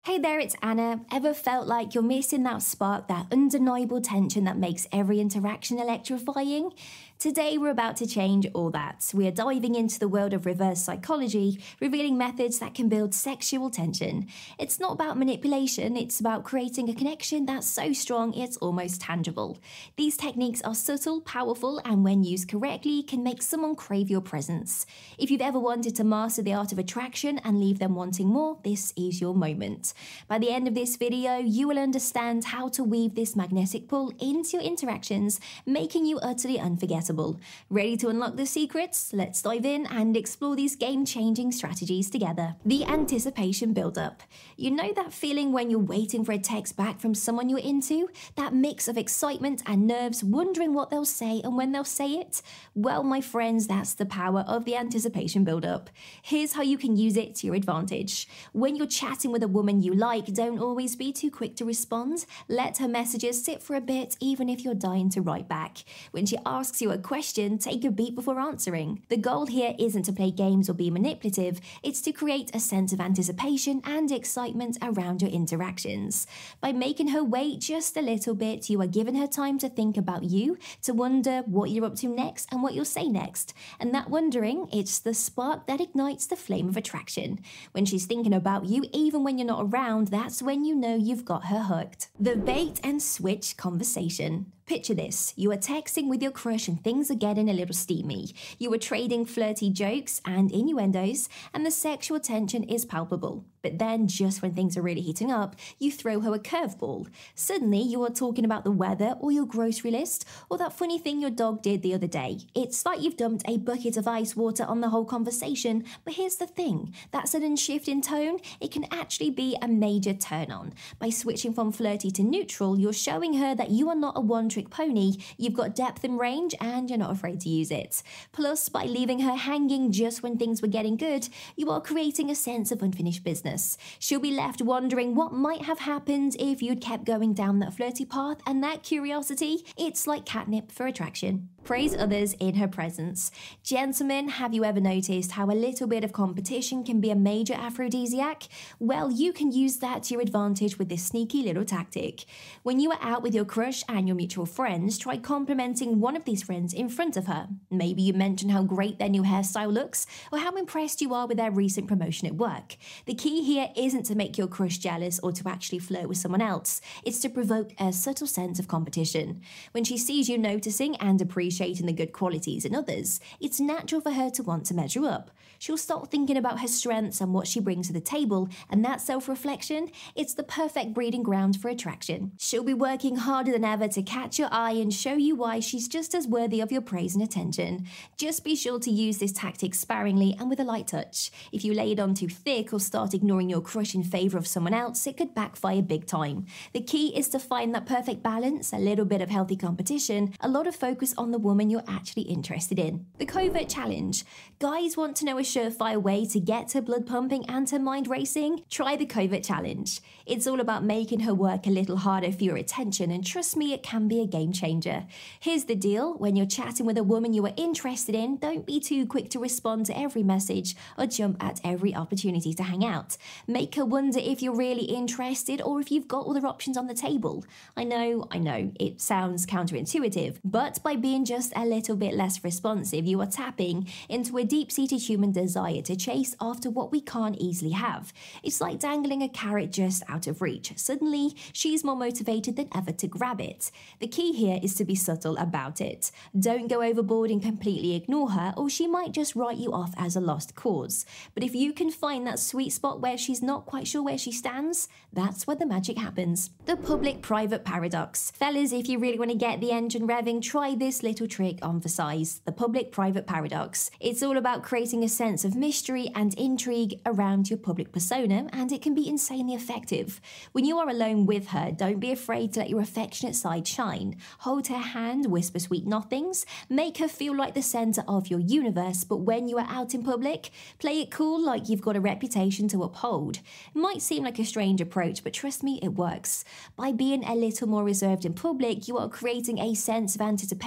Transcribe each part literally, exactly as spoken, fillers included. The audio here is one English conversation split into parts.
Hey there, it's Anna. Ever felt like you're missing that spark, that undeniable tension that makes every interaction electrifying? Today we're about to change all that. We are diving into the world of reverse psychology, revealing methods that can build sexual tension. It's not about manipulation, it's about creating a connection that's so strong it's almost tangible. These techniques are subtle, powerful, and when used correctly, can make someone crave your presence. If you've ever wanted to master the art of attraction and leave them wanting more, this is your moment. By the end of this video, you will understand how to weave this magnetic pull into your interactions, making you utterly unforgettable. Ready to unlock the secrets? Let's dive in and explore these game-changing strategies together. The anticipation build-up. You know that feeling when you're waiting for a text back from someone you're into? That mix of excitement and nerves, wondering what they'll say and when they'll say it? Well, my friends, that's the power of the anticipation build-up. Here's how you can use it to your advantage. When you're chatting with a woman you like, don't always be too quick to respond. Let her messages sit for a bit, even if you're dying to write back. When she asks you a question, take a beat before answering. The goal here isn't to play games or be manipulative, it's to create a sense of anticipation and excitement around your interactions. By making her wait just a little bit, you are giving her time to think about you, to wonder what you're up to next and what you'll say next. And that wondering, it's the spark that ignites the flame of attraction. When she's thinking about you, even when you're not around, that's when you know you've got her hooked. The bait and switch conversation. Picture this, you are texting with your crush and things are getting a little steamy. You are trading flirty jokes and innuendos, and the sexual tension is palpable. But then, just when things are really heating up, you throw her a curveball. Suddenly, you are talking about the weather or your grocery list, or that funny thing your dog did the other day. It's like you've dumped a bucket of ice water on the whole conversation, but here's the thing, that sudden shift in tone, it can actually be a major turn-on. By switching from flirty to neutral, you're showing her that you are not a one-trick pony, you've got depth and range, and you're not afraid to use it. Plus, by leaving her hanging just when things were getting good, you are creating a sense of unfinished business. She'll be left wondering what might have happened if you'd kept going down that flirty path, and that curiosity, it's like catnip for attraction. Praise others in her presence. Gentlemen, have you ever noticed how a little bit of competition can be a major aphrodisiac? Well, you can use that to your advantage with this sneaky little tactic. When you are out with your crush and your mutual friends, try complimenting one of these friends in front of her. Maybe you mention how great their new hairstyle looks, or how impressed you are with their recent promotion at work. The key here isn't to make your crush jealous or to actually flirt with someone else. It's to provoke a subtle sense of competition. When she sees you noticing and appreciating Appreciating the good qualities in others, it's natural for her to want to measure up. She'll start thinking about her strengths and what she brings to the table, and that self-reflection, it's the perfect breeding ground for attraction. She'll be working harder than ever to catch your eye and show you why she's just as worthy of your praise and attention. Just be sure to use this tactic sparingly and with a light touch. If you lay it on too thick or start ignoring your crush in favour of someone else, it could backfire big time. The key is to find that perfect balance, a little bit of healthy competition, a lot of focus on the woman you're actually interested in. The covert challenge. Guys want to know a surefire way to get her blood pumping and her mind racing? Try the covert challenge. It's all about making her work a little harder for your attention, and trust me, it can be a game changer. Here's the deal, when you're chatting with a woman you are interested in, don't be too quick to respond to every message or jump at every opportunity to hang out. Make her wonder if you're really interested or if you've got other options on the table. I know, I know, it sounds counterintuitive, but by being just a little bit less responsive, you are tapping into a deep-seated human desire to chase after what we can't easily have. It's like dangling a carrot just out of reach. Suddenly, she's more motivated than ever to grab it. The key here is to be subtle about it. Don't go overboard and completely ignore her, or she might just write you off as a lost cause. But if you can find that sweet spot where she's not quite sure where she stands, that's where the magic happens. The public-private paradox. Fellas, if you really want to get the engine revving, try this little trick on for size, the public-private paradox. It's all about creating a sense of mystery and intrigue around your public persona, and it can be insanely effective. When you are alone with her, don't be afraid to let your affectionate side shine. Hold her hand, whisper sweet nothings, make her feel like the center of your universe, but when you are out in public, play it cool like you've got a reputation to uphold. It might seem like a strange approach, but trust me, it works. By being a little more reserved in public, you are creating a sense of anticipation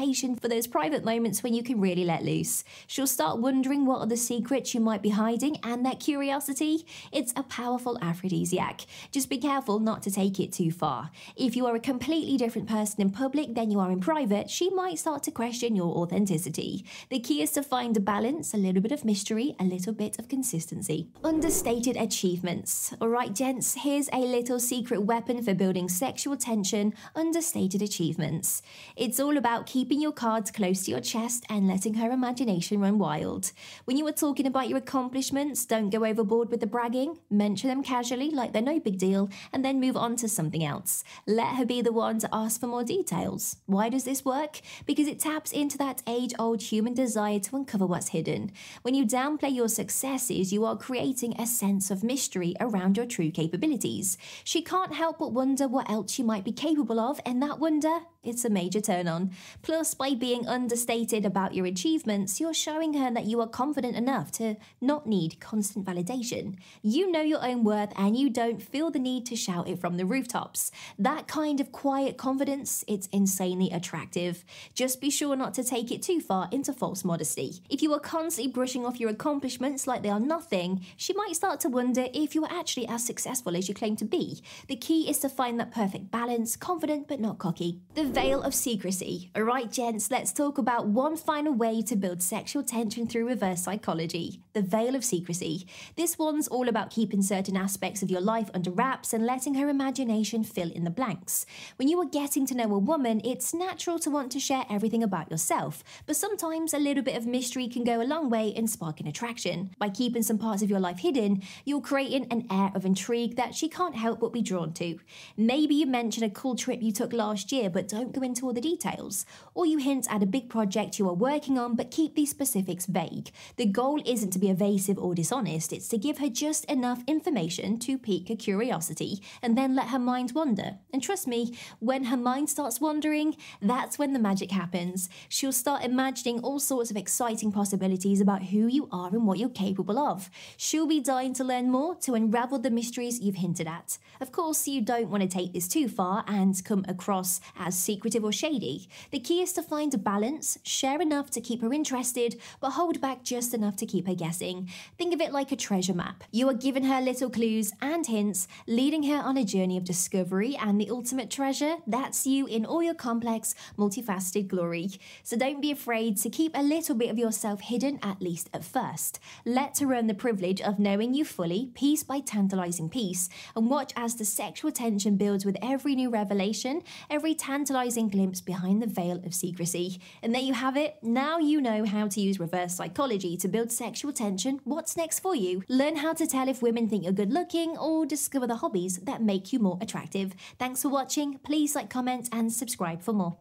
for those private moments when you can really let loose. She'll start wondering what are the secrets you might be hiding, and that curiosity, it's a powerful aphrodisiac. Just be careful not to take it too far. If you are a completely different person in public than you are in private, she might start to question your authenticity. The key is to find a balance, a little bit of mystery, a little bit of consistency. Understated achievements. Alright gents, here's a little secret weapon for building sexual tension: understated achievements. It's all about keeping your cards close to your chest and letting her imagination run wild. When you are talking about your accomplishments, don't go overboard with the bragging. Mention them casually like they're no big deal, and then move on to something else. Let her be the one to ask for more details. Why does this work? Because it taps into that age-old human desire to uncover what's hidden. When you downplay your successes, you are creating a sense of mystery around your true capabilities. She can't help but wonder what else you might be capable of, and that wonder, it's a major turn on. Plus, by being understated about your achievements, you're showing her that you are confident enough to not need constant validation. You know your own worth and you don't feel the need to shout it from the rooftops. That kind of quiet confidence, it's insanely attractive. Just be sure not to take it too far into false modesty. If you are constantly brushing off your accomplishments like they are nothing, she might start to wonder if you are actually as successful as you claim to be. The key is to find that perfect balance, confident but not cocky. The veil of secrecy. Alright gents, let's talk about one final way to build sexual tension through reverse psychology: the veil of secrecy. This one's all about keeping certain aspects of your life under wraps and letting her imagination fill in the blanks. When you are getting to know a woman, it's natural to want to share everything about yourself, but sometimes a little bit of mystery can go a long way in sparking attraction. By keeping some parts of your life hidden, you're creating an air of intrigue that she can't help but be drawn to. Maybe you mention a cool trip you took last year but don't go into all the details, or you hint at a big project you are working on but keep these specifics vague. The goal isn't to be evasive or dishonest, it's to give her just enough information to pique her curiosity and then let her mind wander. And trust me, when her mind starts wandering, that's when the magic happens. She'll start imagining all sorts of exciting possibilities about who you are and what you're capable of. She'll be dying to learn more, to unravel the mysteries you've hinted at. Of course, you don't want to take this too far and come across as secretive or shady. The key is to find a balance, share enough to keep her interested, but hold back just enough to keep her guessing. Think of it like a treasure map. You are giving her little clues and hints, leading her on a journey of discovery, and the ultimate treasure, that's you in all your complex, multifaceted glory. So don't be afraid to keep a little bit of yourself hidden, at least at first. Let her earn the privilege of knowing you fully, piece by tantalizing piece, and watch as the sexual tension builds with every new revelation, every tantalizing glimpse behind the veil of secrecy. And there you have it. Now you know how to use reverse psychology to build sexual tension. What's next for you? Learn how to tell if women think you're good looking, or discover the hobbies that make you more attractive. Thanks for watching. Please like, comment and subscribe for more.